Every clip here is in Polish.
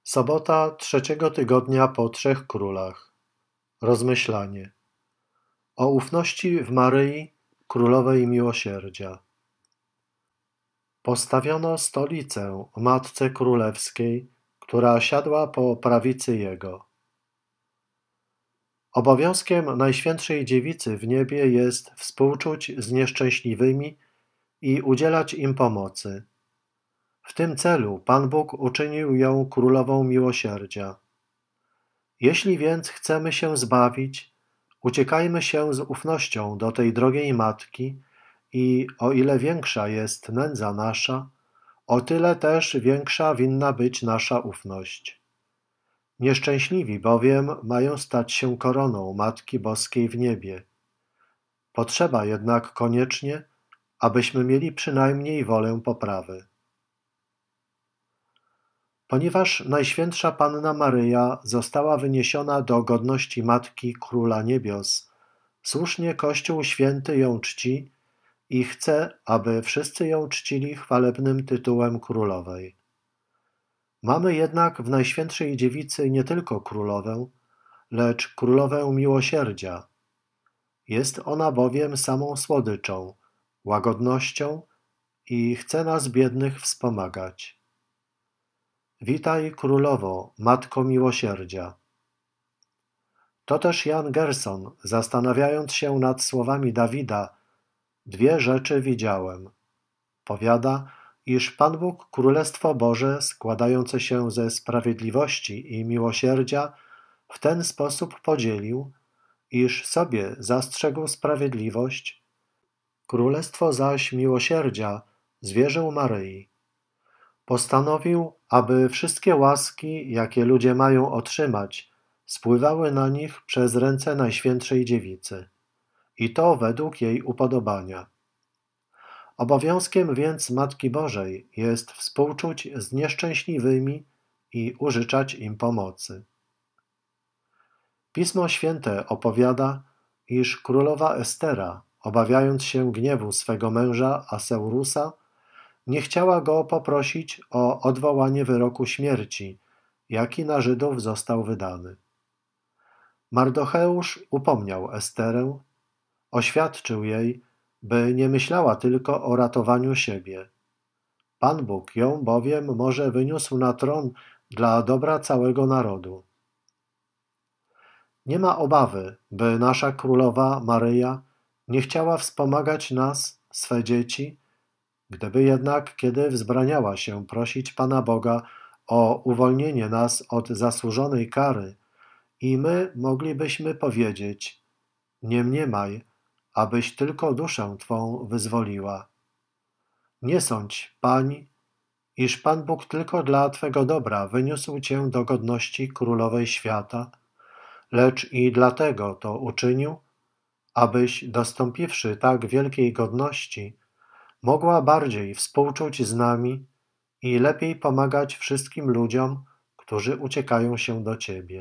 Sobota trzeciego tygodnia po Trzech Królach. Rozmyślanie o ufności w Maryi, Królowej Miłosierdzia. Postawiono stolicę Matce Królewskiej, która siadła po prawicy Jego. Obowiązkiem Najświętszej Dziewicy w niebie jest współczuć z nieszczęśliwymi i udzielać im pomocy. W tym celu Pan Bóg uczynił ją Królową Miłosierdzia. Jeśli więc chcemy się zbawić, uciekajmy się z ufnością do tej drogiej Matki i o ile większa jest nędza nasza, o tyle też większa winna być nasza ufność. Nieszczęśliwi bowiem mają stać się koroną Matki Boskiej w niebie. Potrzeba jednak koniecznie, abyśmy mieli przynajmniej wolę poprawy. Ponieważ Najświętsza Panna Maryja została wyniesiona do godności Matki Króla Niebios, słusznie Kościół Święty ją czci i chce, aby wszyscy ją czcili chwalebnym tytułem królowej. Mamy jednak w Najświętszej Dziewicy nie tylko królowę, lecz królowę miłosierdzia. Jest ona bowiem samą słodyczą, łagodnością i chce nas biednych wspomagać. Witaj Królowo, Matko Miłosierdzia. To też Jan Gerson, zastanawiając się nad słowami Dawida, dwie rzeczy widziałem. Powiada, iż Pan Bóg Królestwo Boże składające się ze sprawiedliwości i miłosierdzia w ten sposób podzielił, iż sobie zastrzegł sprawiedliwość, Królestwo zaś miłosierdzia zwierzył Maryi. Postanowił, aby wszystkie łaski, jakie ludzie mają otrzymać, spływały na nich przez ręce Najświętszej Dziewicy. I to według jej upodobania. Obowiązkiem więc Matki Bożej jest współczuć z nieszczęśliwymi i użyczać im pomocy. Pismo Święte opowiada, iż królowa Estera, obawiając się gniewu swego męża Aseurusa, nie chciała go poprosić o odwołanie wyroku śmierci, jaki na Żydów został wydany. Mardocheusz upomniał Esterę, oświadczył jej, by nie myślała tylko o ratowaniu siebie. Pan Bóg ją bowiem może wyniósł na tron dla dobra całego narodu. Nie ma obawy, by nasza królowa Maryja nie chciała wspomagać nas, swe dzieci, gdyby jednak, kiedy wzbraniała się prosić Pana Boga o uwolnienie nas od zasłużonej kary, i my moglibyśmy powiedzieć: nie mniemaj, abyś tylko duszę Twą wyzwoliła. Nie sądź, Pani, iż Pan Bóg tylko dla Twego dobra wyniósł Cię do godności Królowej Świata, lecz i dlatego to uczynił, abyś, dostąpiwszy tak wielkiej godności, mogła bardziej współczuć z nami i lepiej pomagać wszystkim ludziom, którzy uciekają się do Ciebie.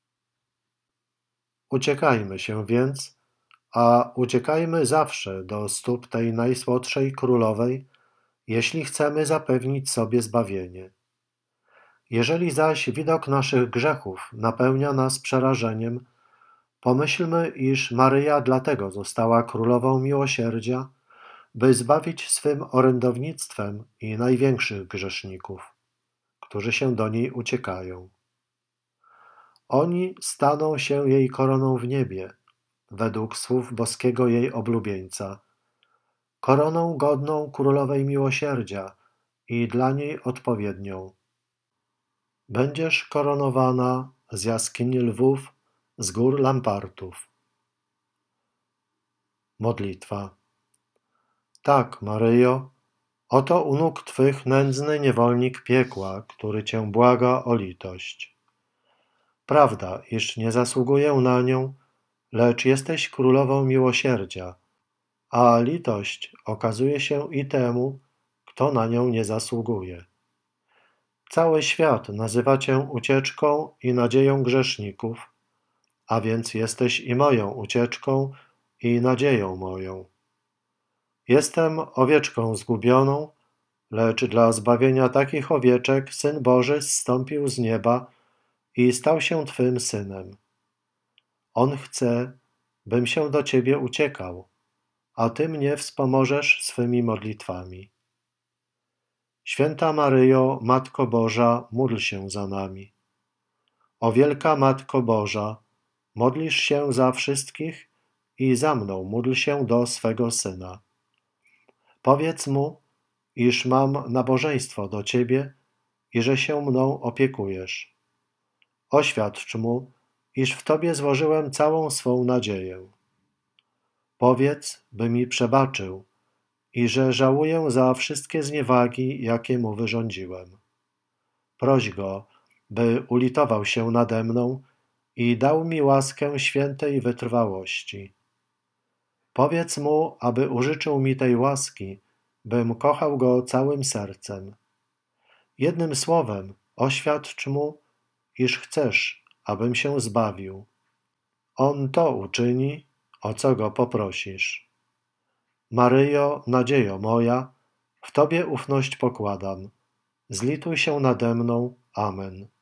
Uciekajmy się więc, a uciekajmy zawsze do stóp tej najsłodszej królowej, jeśli chcemy zapewnić sobie zbawienie. Jeżeli zaś widok naszych grzechów napełnia nas przerażeniem, pomyślmy, iż Maryja dlatego została królową miłosierdzia, by zbawić swym orędownictwem i największych grzeszników, którzy się do niej uciekają. Oni staną się jej koroną w niebie, według słów boskiego jej oblubieńca, koroną godną królowej miłosierdzia i dla niej odpowiednią. Będziesz koronowana z jaskini lwów, z gór lampartów. Modlitwa. Tak, Maryjo, oto u nóg Twych nędzny niewolnik piekła, który Cię błaga o litość. Prawda, iż nie zasługuję na nią, lecz jesteś królową miłosierdzia, a litość okazuje się i temu, kto na nią nie zasługuje. Cały świat nazywa Cię ucieczką i nadzieją grzeszników, a więc jesteś i moją ucieczką i nadzieją moją. Jestem owieczką zgubioną, lecz dla zbawienia takich owieczek Syn Boży zstąpił z nieba i stał się Twym Synem. On chce, bym się do Ciebie uciekał, a Ty mnie wspomożesz swymi modlitwami. Święta Maryjo, Matko Boża, módl się za nami. O wielka Matko Boża, modlisz się za wszystkich i za mną módl się do swego Syna. Powiedz Mu, iż mam nabożeństwo do Ciebie i że się mną opiekujesz. Oświadcz Mu, iż w Tobie złożyłem całą swą nadzieję. Powiedz, by mi przebaczył i że żałuję za wszystkie zniewagi, jakie Mu wyrządziłem. Proś Go, by ulitował się nade mną i dał mi łaskę świętej wytrwałości. Powiedz Mu, aby użyczył mi tej łaski, bym kochał Go całym sercem. Jednym słowem, oświadcz Mu, iż chcesz, abym się zbawił. On to uczyni, o co Go poprosisz. Maryjo, nadziejo moja, w Tobie ufność pokładam. Zlituj się nade mną. Amen.